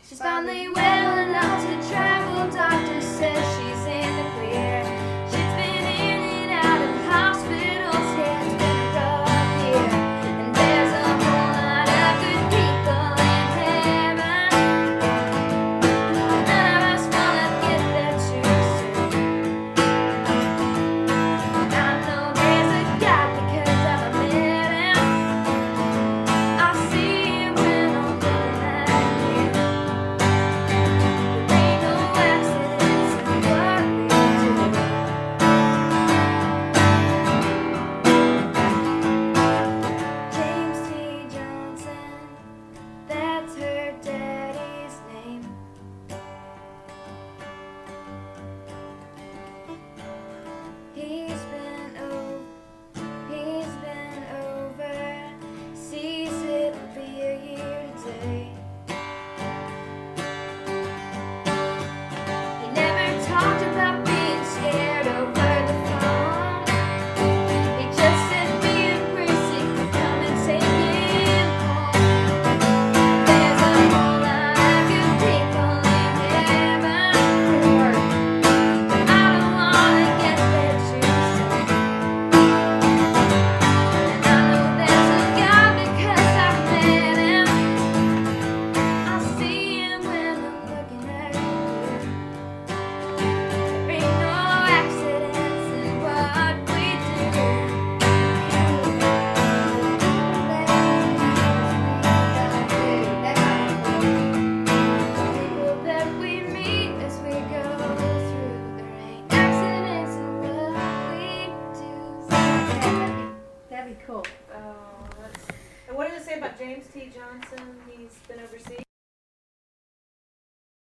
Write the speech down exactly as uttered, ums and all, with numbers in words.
She's finally well enough to travel. Doctor says she's in the clear. She's been in and out of hospitals. Yeah, it's been a rough year. And there's a whole lot of good people in heaven. None of us wanna get there too soon. I know there's a God because I've met him. I see him when I'm looking at you. There ain't no accidents in what we do. James T. Johnson, that's her daddy's name. He's been over, he's been overseas. It'll be a year today. He never talked about being scared over the phone. He just said me and Gracie could come and take him home. There's a whole lot of good people in heaven, but I don't wanna get there too soon. And I know there's a God because I've met him. I see him when I'm looking at you. There ain't no accidents in what we do. People that we meet as we go through. There ain't accidents in what we do. That'd be cool. Oh, that's. And what did it say about James T. Johnson? He's been overseas.